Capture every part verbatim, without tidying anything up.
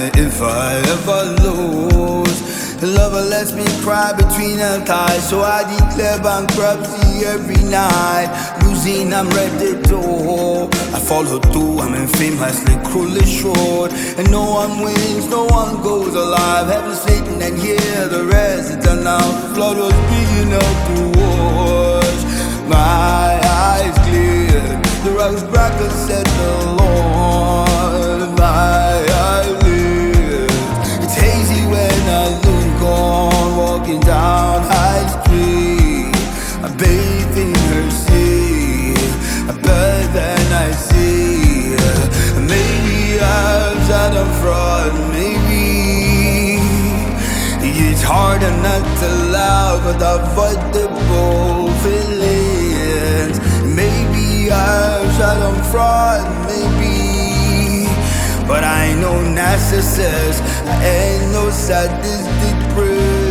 if I ever lose. The lover lets me cry between her thighs, so I declare bankruptcy every night. Losing, I'm ready to hold. I follow through, I'm infamously cruelly short. And no one wins, no one goes alive. Heaven's sitting and here the rest is done now. The flood was big enough to wash my eyes clear. The rocks crack and set the Lord. My eyelids, it's hazy when I look on, walking down High Street. I bathe in her sea, I bird then I see. Maybe I'm sad and fraud, maybe it's harder not to love with avoidable feelings. Maybe I'm sad and fraud, maybe, but I ain't no narcissist, I ain't no sadistic prick.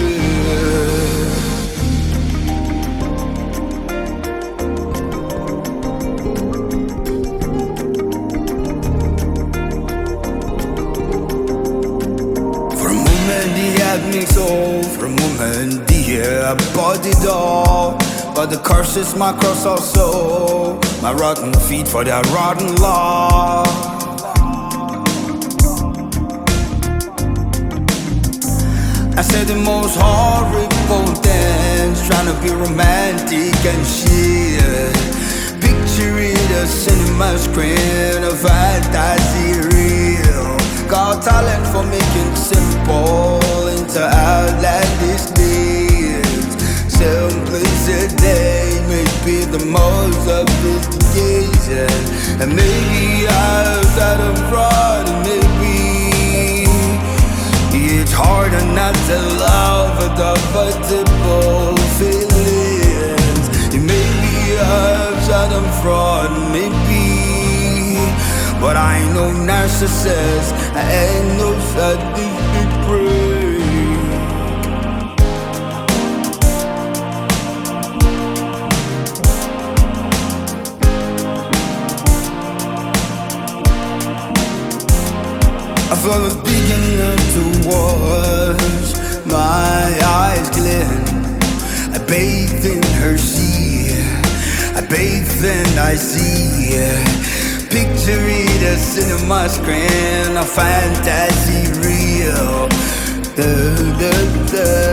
For a moment he had me so, for a moment yeah, I bought it all. But the curse is my cross also, my rotten feet for their rotten law. I said the most horrible things, trying to be romantic and shit. Picture it a cinema screen, a fantasy real. Got talent for making simple into outlandish things. Simplicity may be the most sophistication. And maybe I'm out of fraud, and maybe it's harder not to love with avoidable feelings. Maybe I'm out of fraud, maybe, but I ain't no narcissist, I ain't no sadistic prick. I felt it was beginning to wash my eyes glint. I bathe in her sea, I bathe and I see. Picture it a cinema screen, a fantasy real. Da, da, da.